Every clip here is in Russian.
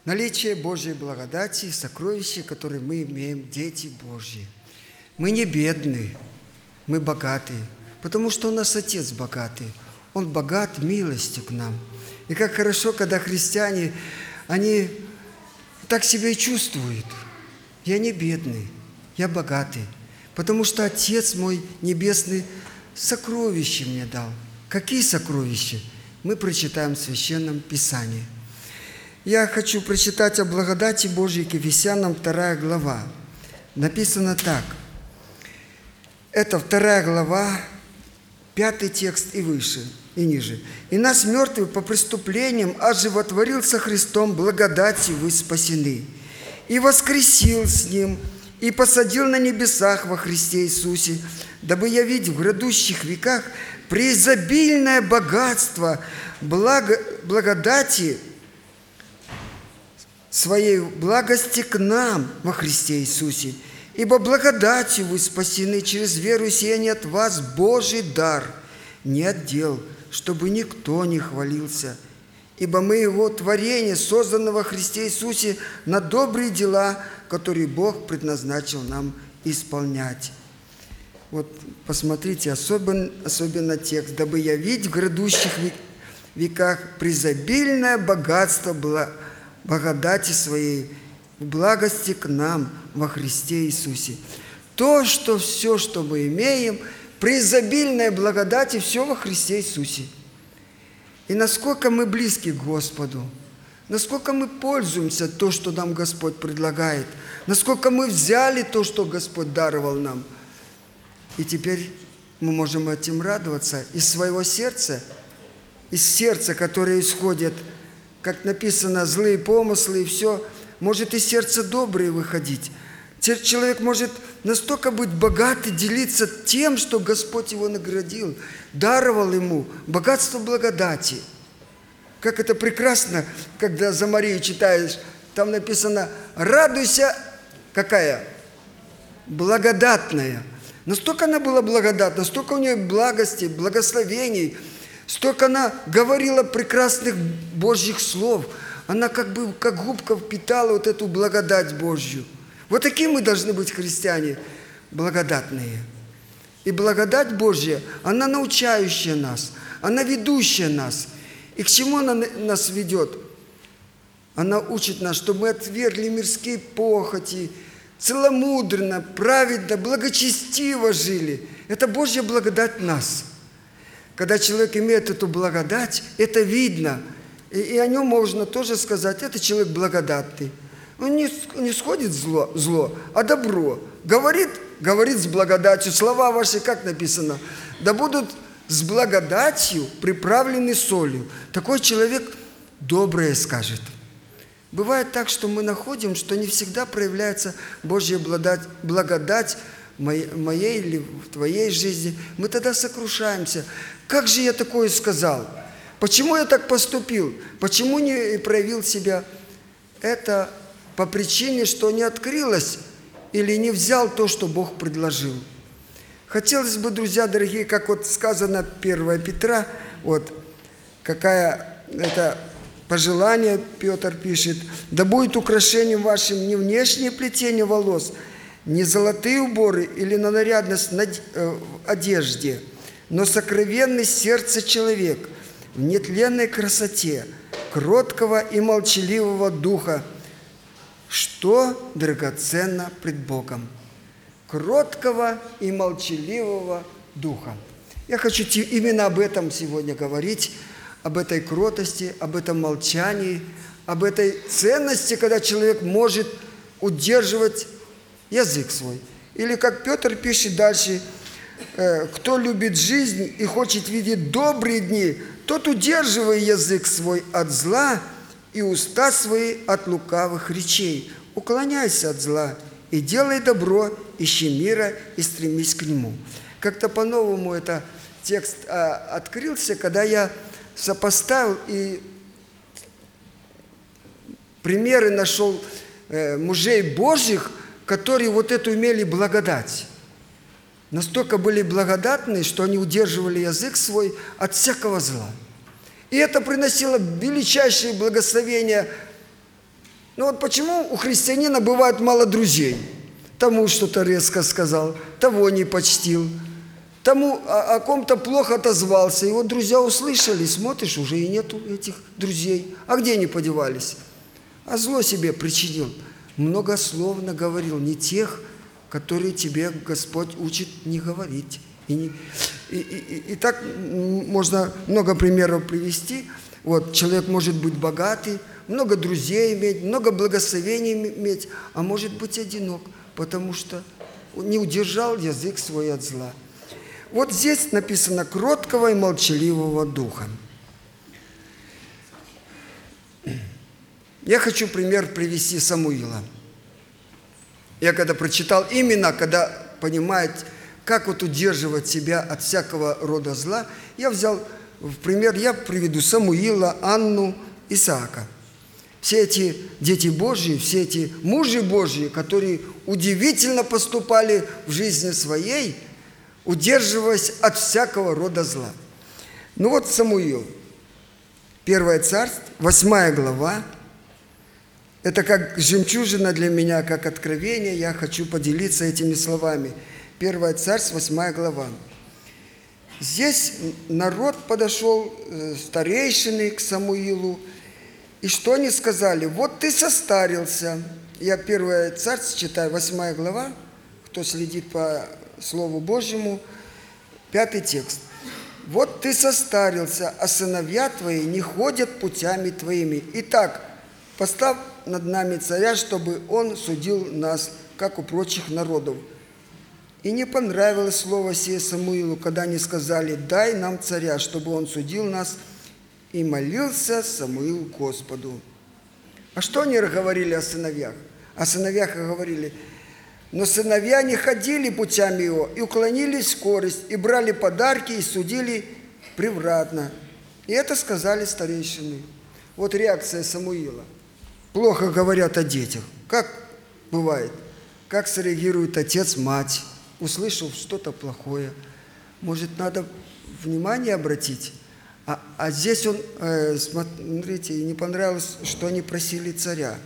Наличие Божьей благодати, сокровища, которые мы имеем, дети Божьи. Мы не бедные, мы богатые, потому что у нас Отец богатый. Он богат милостью к нам. И как хорошо, когда христиане, они так себя и чувствуют. Я не бедный, я богатый, потому что Отец мой Небесный сокровища мне дал. Какие сокровища? Мы прочитаем в Священном Писании. Я хочу прочитать о благодати Божьей к Ефесянам, 2 глава. Написано так. Это 2 глава, 5 текст и выше, и ниже. «И нас, мертвых по преступлениям, оживотворил со Христом, благодатью вы спасены, и воскресил с Ним, и посадил на небесах во Христе Иисусе, дабы явить в грядущих веках преизобильное богатство благодати Своей благости к нам во Христе Иисусе. Ибо благодатью вы спасены через веру, сия не от вас Божий дар, не от дел, чтобы никто не хвалился. Ибо мы Его творение, созданное во Христе Иисусе на добрые дела, которые Бог предназначил нам исполнять». Вот посмотрите, особенно текст. «Дабы явить в грядущих веках преизобильное богатство благодати Своей, в благости к нам во Христе Иисусе». То, что все, что мы имеем, преизобильная благодать, и все во Христе Иисусе. И насколько мы близки к Господу, насколько мы пользуемся то, что нам Господь предлагает, насколько мы взяли то, что Господь даровал нам. И теперь мы можем этим радоваться из своего сердца, из сердца, которое исходит, как написано, злые помыслы и все, может из сердца добрые выходить. Человек может настолько быть богат и делиться тем, что Господь его наградил, даровал ему богатство благодати. Как это прекрасно, когда за Марию читаешь, там написано «радуйся». Какая? Благодатная. Настолько она была благодатна, столько у нее благости, благословений, столько она говорила прекрасных Божьих слов. Она как губка впитала вот эту благодать Божью. Вот такие мы должны быть христиане, благодатные. И благодать Божья, она научающая нас, она ведущая нас. И к чему она нас ведет? Она учит нас, чтобы мы отвергли мирские похоти, целомудренно, праведно, благочестиво жили. Это Божья благодать в нас. Когда человек имеет эту благодать, это видно. И о нем можно тоже сказать, это человек благодатный. Он не сходит зло, а добро. Говорит с благодатью. Слова ваши, как написано? Да будут с благодатью приправлены солью. Такой человек доброе скажет. Бывает так, что мы находим, что не всегда проявляется Божья благодать в моей или в твоей жизни. Мы тогда сокрушаемся. Как же я такое сказал? Почему я так поступил? Почему не проявил себя? Это по причине, что не открылось или не взял то, что Бог предложил. Хотелось бы, друзья дорогие, как вот сказано 1 Петра, вот какая это пожелание Петр пишет: «Да будет украшением вашим не внешнее плетение волос, не золотые уборы или на нарядность в одежде, но сокровенный сердце человек в нетленной красоте, кроткого и молчаливого духа, что драгоценно пред Богом». Кроткого и молчаливого духа. Я хочу именно об этом сегодня говорить, об этой кротости, об этом молчании, об этой ценности, когда человек может удерживать язык свой. Или, как Петр пишет дальше, «Кто любит жизнь и хочет видеть добрые дни, тот удерживай язык свой от зла и уста свои от лукавых речей. Уклоняйся от зла и делай добро, ищи мира и стремись к нему». Как-то по-новому этот текст открылся, когда я сопоставил и примеры нашел мужей Божьих, которые вот эту имели благодать. Настолько были благодатны, что они удерживали язык свой от всякого зла. И это приносило величайшее благословение Ну вот почему у христианина бывает мало друзей? Тому что-то резко сказал, того не почтил, тому о ком-то плохо отозвался. И вот друзья услышали, смотришь, уже и нету этих друзей. А где они подевались? А зло себе причинил. Многословно говорил, не тех, которые тебе Господь учит не говорить. И так можно много примеров привести. Вот, человек может быть богатый, много друзей иметь, много благословений иметь, а может быть одинок, потому что не удержал язык свой от зла. Вот здесь написано «кроткого и молчаливого духа». Я хочу пример привести Самуила. Я когда прочитал, именно когда понимать, как вот удерживать себя от всякого рода зла, я взял в пример, я приведу Самуила, Анну, Исаака. Все эти дети Божьи, все эти мужи Божьи, которые удивительно поступали в жизни своей, удерживаясь от всякого рода зла. Ну вот Самуил, 1 Царств, 8 глава. Это как жемчужина для меня, как откровение. Я хочу поделиться этими словами. 1 Царств, 8 глава. Здесь народ подошел, старейшины к Самуилу. И что они сказали? Вот ты состарился. Я 1 Царств читаю, 8 глава. Кто следит по Слову Божьему, 5 текст. Вот ты состарился, а сыновья твои не ходят путями твоими. Итак, поставь над нами царя, чтобы он судил нас, как у прочих народов. И не понравилось слово сие Самуилу, когда они сказали, дай нам царя, чтобы он судил нас. И молился Самуил Господу. А что они говорили о сыновьях? О сыновьях говорили, но сыновья не ходили путями его, и уклонились в скорость, и брали подарки, и судили превратно. И это сказали старейшины. Вот реакция Самуила. Плохо говорят о детях. Как бывает? Как среагирует отец, мать, услышав что-то плохое? Может, надо внимание обратить? А здесь он, смотрите, не понравилось, что они просили царя.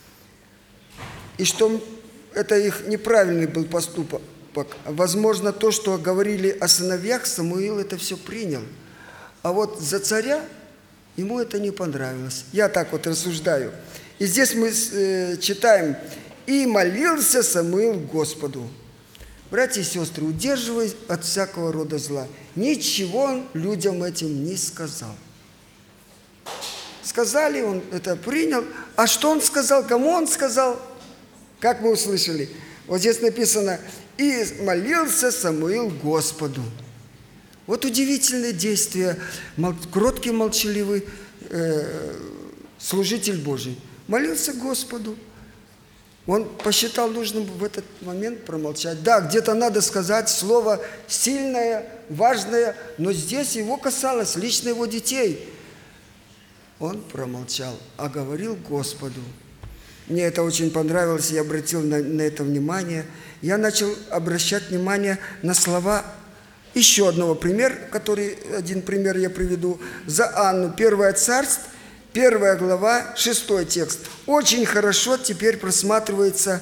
И что это их неправильный был поступок. Возможно, то, что говорили о сыновьях, Самуил это все принял. А вот за царя ему это не понравилось. Я так вот рассуждаю. И здесь мы читаем, «И молился Самуил Господу». Братья и сестры, удерживаясь от всякого рода зла, ничего он людям этим не сказал. Сказали, он это принял. А что он сказал, кому он сказал? Как мы услышали? Вот здесь написано, «И молился Самуил Господу». Вот удивительное действие, кроткий, молчаливый служитель Божий. Молился Господу. Он посчитал нужным в этот момент промолчать. Да, где-то надо сказать слово сильное, важное, но здесь его касалось лично его детей. Он промолчал, а говорил Господу. Мне это очень понравилось, я обратил на это внимание. Я начал обращать внимание на слова еще одного примера, один пример я приведу. За Анну, 1 Царств, 1 глава, 6 текст. Очень хорошо теперь просматривается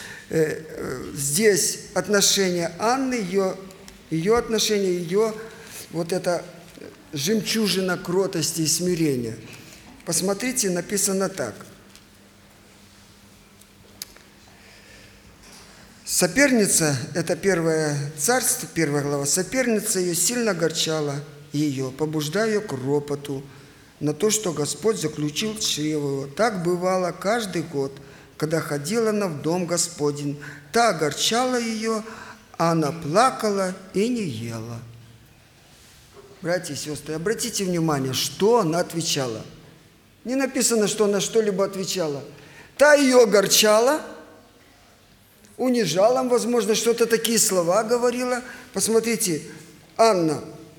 здесь отношение Анны, ее отношение, ее вот эта жемчужина кротости и смирения. Посмотрите, написано так. Соперница, это 1 Царство, 1 глава, соперница ее сильно огорчала ее, побуждая ее к ропоту, на то, что Господь заключил чрево его. Так бывало каждый год, когда ходила она в дом Господень. Та огорчала ее, а она плакала и не ела. Братья и сестры, обратите внимание, что она отвечала. Не написано, что она что-либо отвечала. Та ее огорчала, унижала, возможно, что-то такие слова говорила. Посмотрите, Анна.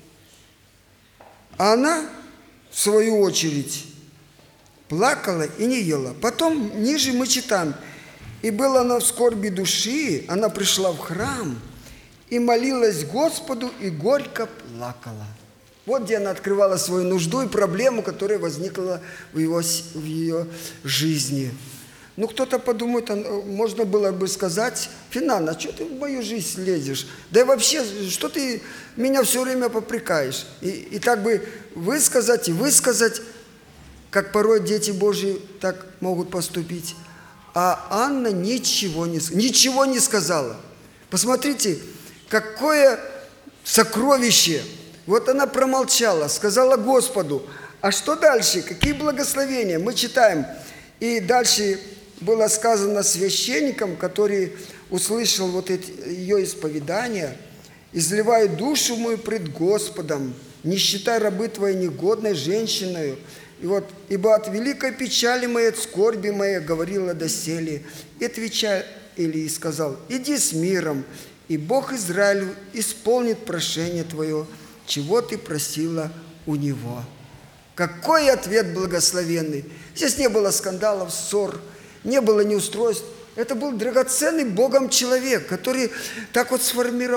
Она в свою очередь, плакала и не ела. Потом ниже мы читаем. «И была она в скорби души, она пришла в храм и молилась Господу, и горько плакала». Вот где она открывала свою нужду и проблему, которая возникла в ее жизни. Ну, кто-то подумает, можно было бы сказать: Финан, а что ты в мою жизнь лезешь? Да и вообще, что ты меня все время попрекаешь? И так бы высказать и высказать, как порой дети Божьи так могут поступить. А Анна ничего не сказала. Посмотрите, какое сокровище. Вот она промолчала, сказала Господу. А что дальше? Какие благословения? Мы читаем. И дальше было сказано священникам, который услышал вот ее исповедание: «Изливай душу мою пред Господом, не считай рабы твоей негодной женщиною. И вот, ибо от великой печали моей, от скорби моей говорила доселе». И отвечая Илии сказал: «Иди с миром, и Бог Израилю исполнит прошение твое, чего ты просила у него». Какой ответ благословенный! Здесь не было скандалов, ссор, не было неустройств. Это был драгоценный Богом человек, который так вот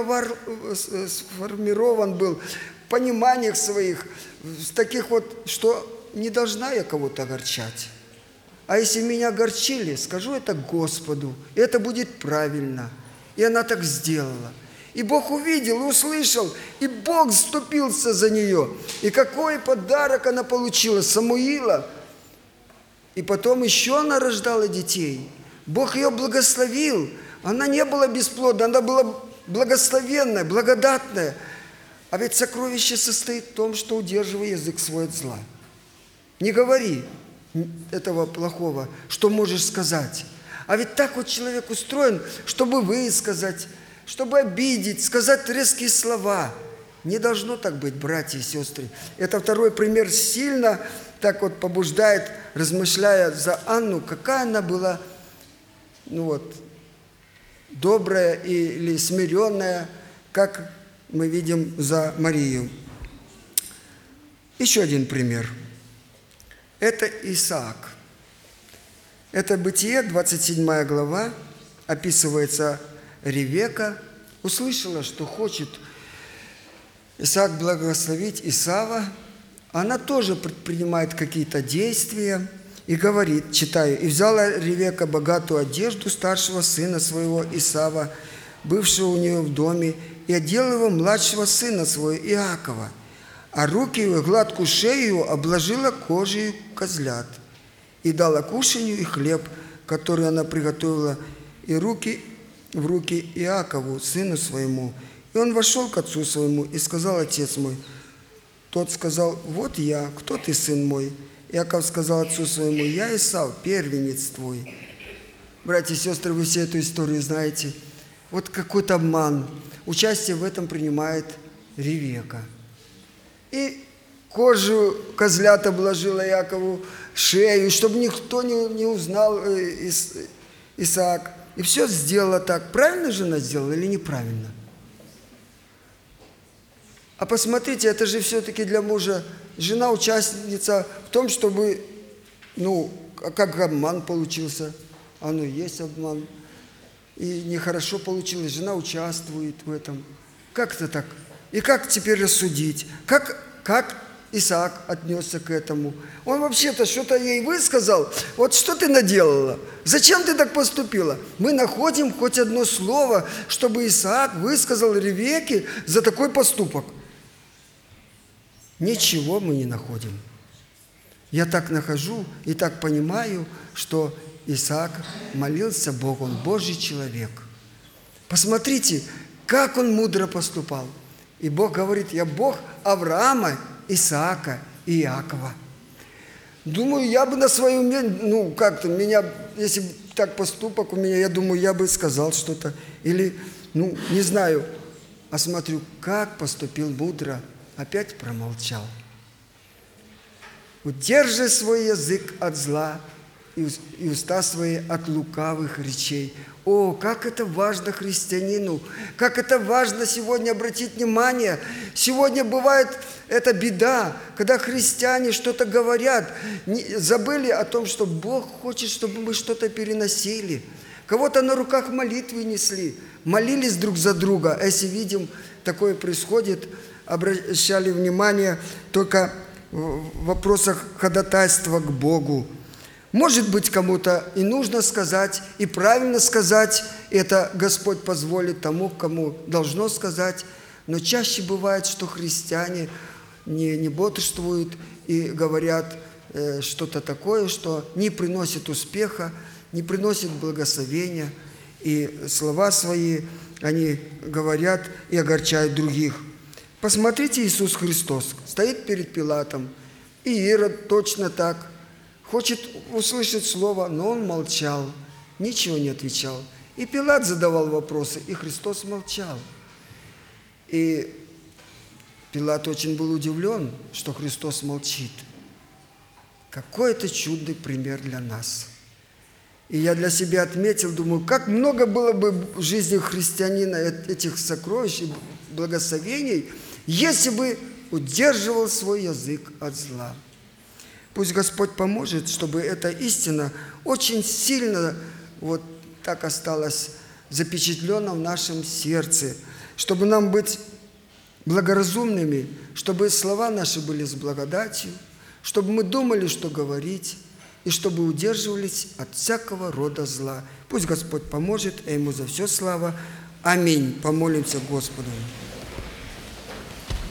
сформирован был в пониманиях своих, в таких вот, что не должна я кого-то огорчать. А если меня огорчили, скажу это Господу, и это будет правильно. И она так сделала. И Бог увидел и услышал, и Бог вступился за нее. И какой подарок она получила? Самуила. И потом еще она рождала детей. Бог ее благословил. Она не была бесплодна, она была благословенная, благодатная. А ведь сокровище состоит в том, что удерживай язык свой от зла. Не говори этого плохого, что можешь сказать. А ведь так вот человек устроен, чтобы высказать, чтобы обидеть, сказать резкие слова. Не должно так быть, братья и сестры. Это второй пример сильно так вот побуждает, размышляя за Анну, какая она была, добрая или смиренная, как мы видим за Марию. Еще один пример. Это Исаак. Это Бытие, 27 глава, описывается Ревека. Услышала, что хочет Исаак благословить Исава. Она тоже предпринимает какие-то действия и говорит, читаю: «И взяла Ревека богатую одежду старшего сына своего Исава, бывшего у нее в доме, и одела его младшего сына своего Иакова, а руки его, гладкую шею обложила кожей козлят, и дала кушанью и хлеб, который она приготовила, и в руки Иакову, сыну своему. И он вошел к отцу своему и сказал: отец мой. Тот сказал: вот я, кто ты, сын мой? Иаков сказал отцу своему: я Исав, первенец твой». Братья и сестры, вы все эту историю знаете. Вот какой-то обман. Участие в этом принимает Ревека. И кожу козлят обложила Иакову шею, чтобы никто не узнал Исаак. И все сделала так. Правильно жена сделала или неправильно? А посмотрите, это же все-таки для мужа. Жена участница в том, чтобы, как обман получился. Оно и есть обман. И нехорошо получилось. Жена участвует в этом. Как это так? И как теперь рассудить? Как Исаак отнесся к этому? Он вообще-то что-то ей высказал. Вот что ты наделала? Зачем ты так поступила? Мы находим хоть одно слово, чтобы Исаак высказал Ревеке за такой поступок. Ничего мы не находим. Я так нахожу и так понимаю, что Исаак молился Богу, он Божий человек. Посмотрите, как он мудро поступал. И Бог говорит: я Бог Авраама, Исаака и Иакова. Думаю, я бы на своем месте, если бы так поступок у меня, я думаю, я бы сказал что-то. Или, не знаю. А смотрю, как поступил мудро, опять промолчал. Удержи свой язык от зла и уста свои от лукавых речей. О, как это важно христианину, как это важно сегодня обратить внимание. Сегодня бывает эта беда, когда христиане что-то говорят, забыли о том, что Бог хочет, чтобы мы что-то переносили. Кого-то на руках молитвы несли, молились друг за друга. А если видим, такое происходит, обращали внимание только в вопросах ходатайства к Богу. Может быть, кому-то и нужно сказать, и правильно сказать, это Господь позволит тому, кому должно сказать, но чаще бывает, что христиане не бодрствуют и говорят что-то такое, что не приносит успеха, не приносит благословения, и слова свои они говорят и огорчают других. Посмотрите, Иисус Христос стоит перед Пилатом, и Ирод точно так. Хочет услышать слово, но он молчал, ничего не отвечал. И Пилат задавал вопросы, и Христос молчал. И Пилат очень был удивлен, что Христос молчит. Какой это чудный пример для нас. И я для себя отметил, думаю, как много было бы в жизни христианина этих сокровищ и благословений, если бы удерживал свой язык от зла. Пусть Господь поможет, чтобы эта истина очень сильно вот так осталась запечатлена в нашем сердце, чтобы нам быть благоразумными, чтобы слова наши были с благодатью, чтобы мы думали, что говорить, и чтобы удерживались от всякого рода зла. Пусть Господь поможет, а Ему за все слава. Аминь. Помолимся Господу.